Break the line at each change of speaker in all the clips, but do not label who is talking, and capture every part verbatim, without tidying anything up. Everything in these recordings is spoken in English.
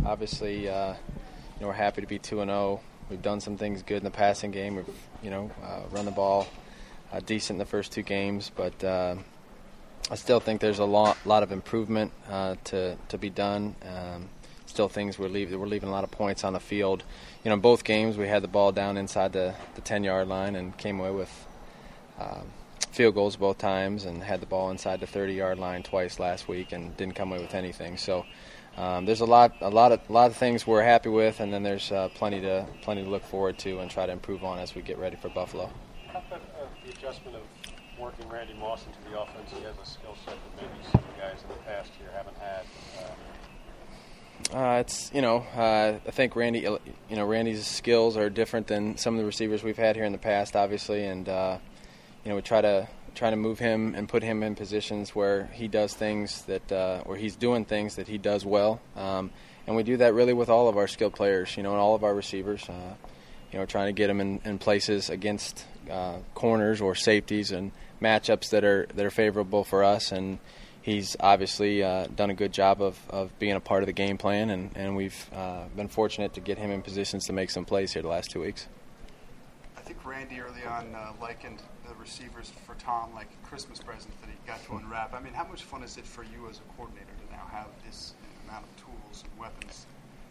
obviously, uh, you know, we're happy to be two and oh. We've done some things good in the passing game. We've, you know, uh, run the ball uh, decent in the first two games, but uh, I still think there's a lot, lot of improvement uh, to to be done. Um, still, things we're leaving we're leaving a lot of points on the field. You know, in both games we had the ball down inside the the ten-yard line and came away with um, field goals both times, and had the ball inside the thirty-yard line twice last week and didn't come away with anything. So. Um, there's a lot, a lot of, a lot of things we're happy with, and then there's uh, plenty to, plenty to look forward to and try to improve on as we get ready for Buffalo.
How about uh, the adjustment of working Randy Moss into the offense? He has a skill set that maybe some of the guys in the past here haven't had. Uh,
uh, it's you know, uh, I think Randy, you know, Randy's skills are different than some of the receivers we've had here in the past, obviously, and uh, you know, we try to. trying to move him and put him in positions where he does things that, uh, where he's doing things that he does well. Um, and we do that really with all of our skilled players, you know, and all of our receivers. Uh, you know, trying to get them in, in places against uh, corners or safeties and matchups that are that are favorable for us. And he's obviously uh, done a good job of, of being a part of the game plan, and, and we've uh, been fortunate to get him in positions to make some plays here the last two weeks.
I think Randy early on uh, likened the receivers for Tom like Christmas presents that he got to unwrap. I mean, how much fun is it for you as a coordinator to now have this amount of tools and weapons?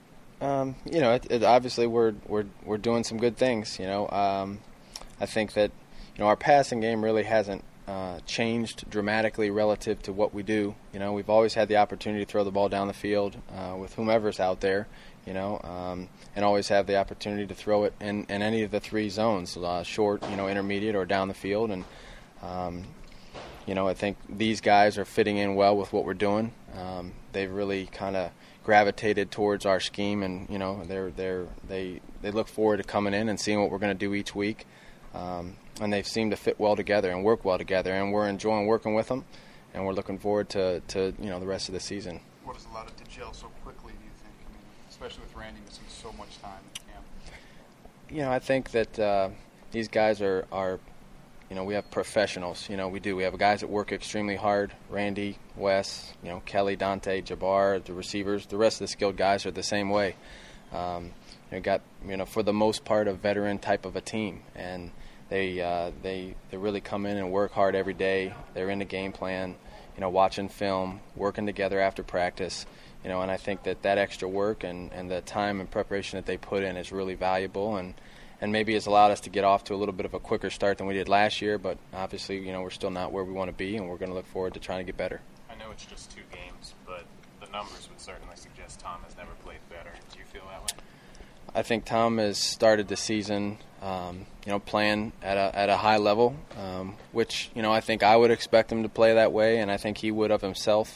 Um, you know, it, it, obviously we're we're we're doing some good things. You know, um, I think that you know our passing game really hasn't uh, changed dramatically relative to what we do. You know, we've always had the opportunity to throw the ball down the field uh, with whomever's out there. You know, um, and always have the opportunity to throw it in, in any of the three zones, uh, short, you know, intermediate, or down the field. And, um, you know, I think these guys are fitting in well with what we're doing. Um, they've really kind of gravitated towards our scheme, and, you know, they're, they're, they they look forward to coming in and seeing what we're going to do each week. Um, and they seem to fit well together and work well together, and we're enjoying working with them, and we're looking forward to, to you know, the rest of the season.
What has allowed it to gel so quickly, do you think? I mean, especially with Randy missing so much time in camp.
You know, I think that uh, these guys are, are, you know, we have professionals. You know, we do. We have guys that work extremely hard. Randy, Wes, you know, Kelly, Dante, Jabbar, the receivers. The rest of the skilled guys are the same way. Um, you know, got, you know, for the most part, a veteran type of a team, and they uh, they they really come in and work hard every day. They're in the game plan, you know, watching film, working together after practice. You know, and I think that that extra work and, and the time and preparation that they put in is really valuable, and, and maybe has allowed us to get off to a little bit of a quicker start than we did last year. But obviously, you know, we're still not where we want to be, and we're going to look forward to trying to get better.
I know it's just two games, but the numbers would certainly suggest Tom has never played better. Do you feel that way?
I think Tom has started the season, um, you know, playing at a at a high level, um, which, you know, I think I would expect him to play that way, and I think he would of himself.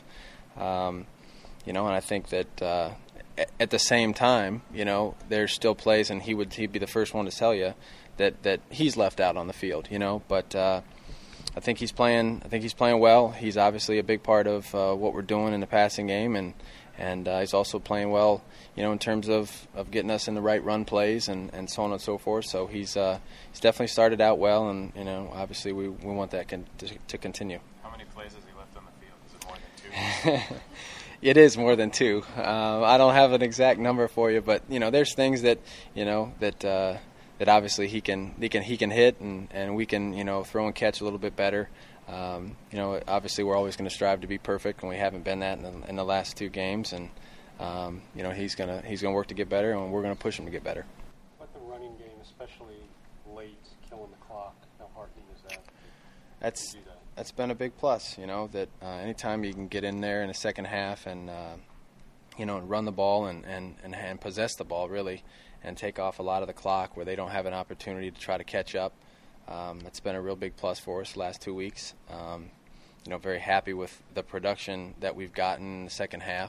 Um, You know, and I think that uh, at the same time, you know, there's still plays, and he would he'd be the first one to tell you that, that he's left out on the field. You know, but uh, I think he's playing. I think he's playing well. He's obviously a big part of uh, what we're doing in the passing game, and and uh, he's also playing well. You know, in terms of, of getting us in the right run plays and, and so on and so forth. So he's uh, he's definitely started out well, and you know, obviously we we want that con- to, to continue.
How many plays has he left on the field? Is it more than two?
It is more than two. Uh, I don't have an exact number for you, but you know, there's things that you know that uh, that obviously he can he can he can hit, and, and we can you know throw and catch a little bit better. Um, you know, obviously we're always going to strive to be perfect, and we haven't been that in the, in the last two games. And um, you know, he's gonna he's gonna work to get better, and we're going to push him to get better.
But the running game, especially late, killing the clock, how heartening is that?
That's.
To do that?
That's been a big plus, you know, that uh, anytime you can get in there in the second half and, uh, you know, run the ball and, and, and, and possess the ball, really, and take off a lot of the clock where they don't have an opportunity to try to catch up. Um, it's been a real big plus for us the last two weeks. Um, you know, very happy with the production that we've gotten in the second half,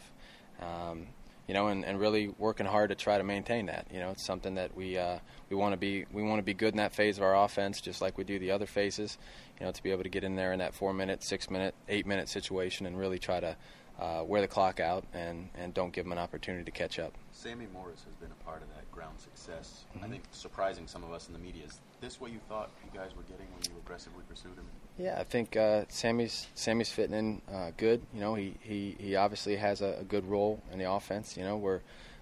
um, you know, and, and really working hard to try to maintain that. You know, it's something that we uh, we want to be we want to be good in that phase of our offense, just like we do the other phases. You know, to be able to get in there in that four-minute, six-minute, eight-minute situation and really try to uh, wear the clock out and, and don't give them an opportunity to catch up.
Sammy Morris has been a part of that ground success.
Mm-hmm.
I think surprising some of us in the media. Is this what you thought you guys were getting when you aggressively pursued him?
Yeah, I think uh, Sammy's Sammy's fitting in uh, good. You know, he, he, he obviously has a, a good role in the offense. You know, we're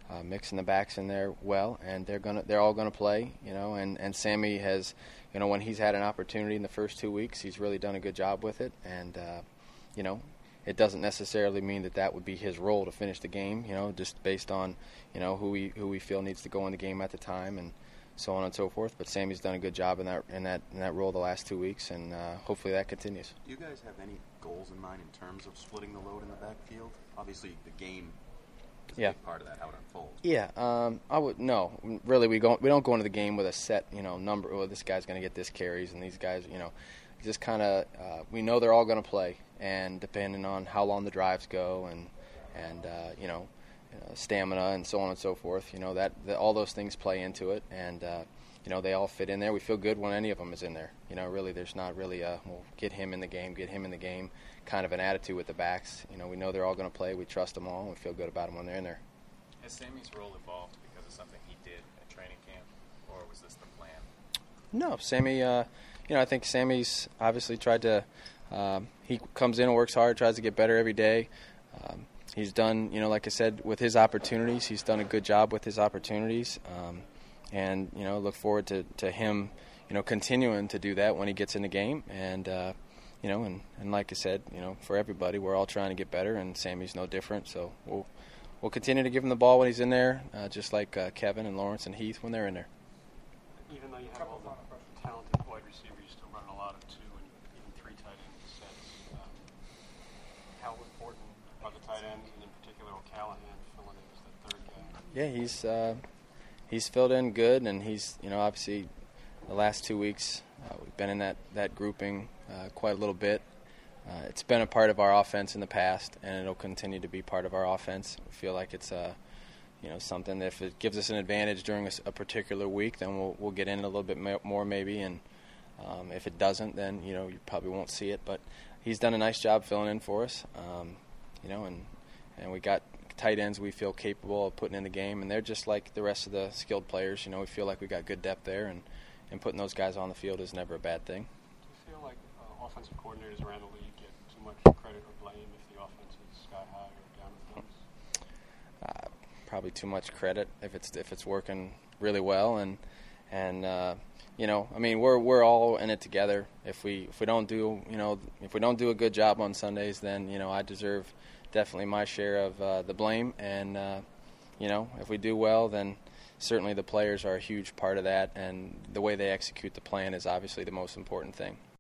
uh, mixing the backs in there well, and they're gonna they're all gonna play, you know. And, and Sammy has, you know, when he's had an opportunity in the first two weeks, he's really done a good job with it, and uh, you know, it doesn't necessarily mean that that would be his role to finish the game, you know, just based on, you know, who we who we feel needs to go in the game at the time, and so on and so forth. But Sammy's done a good job in that in that in that role the last two weeks, and uh, hopefully that continues.
Do you guys have any goals in mind in terms of splitting the load in the backfield? Obviously, the game is a
Yeah.
big part of that, how it unfolds.
Yeah, um, I would no. Really, we go we don't go into the game with a set, you know, number. Well, this guy's going to get this carries, and these guys, you know, just kind of uh, we know they're all going to play, and depending on how long the drives go, and and uh, you know. Uh, stamina and so on and so forth, you know, that, that all those things play into it, and uh, you know, they all fit in there. We feel good when any of them is in there. You know, really, there's not really a well, get him in the game, get him in the game kind of an attitude with the backs. You know, we know they're all going to play. We trust them all, and we feel good about them when they're in there.
Has Sammy's role evolved because of something he did at training camp, or was this the plan?
No, Sammy. Uh, you know, I think Sammy's obviously tried to. Um, he comes in and works hard, tries to get better every day. Um, He's done, you know, like I said, with his opportunities, he's done a good job with his opportunities. Um, and, you know, look forward to, to him, you know, continuing to do that when he gets in the game. And, uh, you know, and, and like I said, you know, for everybody, we're all trying to get better, and Sammy's no different. So we'll we'll continue to give him the ball when he's in there, uh, just like uh, Kevin and Lawrence and Heath when they're in there.
Even though you have all the talented wide receivers, you still run a lot of two and even three tight end sets. Um, how important are the tight ends, and in particular O'Callahan filling in as the third guy?
Yeah, he's uh, he's filled in good, and he's, you know, obviously the last two weeks uh, we've been in that, that grouping uh, quite a little bit. Uh, it's been a part of our offense in the past, and it'll continue to be part of our offense. We feel like it's uh, you know, something that if it gives us an advantage during a, a particular week, then we'll we'll get in it a little bit more maybe, and um, if it doesn't, then, you know, you probably won't see it. But he's done a nice job filling in for us, um, you know, and and we got tight ends we feel capable of putting in the game, and they're just like the rest of the skilled players. You know, we feel like we got good depth there, and, and putting those guys on the field is never a bad thing.
Do you feel like uh, offensive coordinators around the league get too much credit or blame if the offense is sky high or down in the dumps?
Uh, probably too much credit if it's if it's working really well, and and uh, you know, I mean, we're we're all in it together. If we if we don't do you know if we don't do a good job on Sundays, then, you know, I deserve definitely my share of uh, the blame, and uh, you know, if we do well, then certainly the players are a huge part of that, and the way they execute the plan is obviously the most important thing.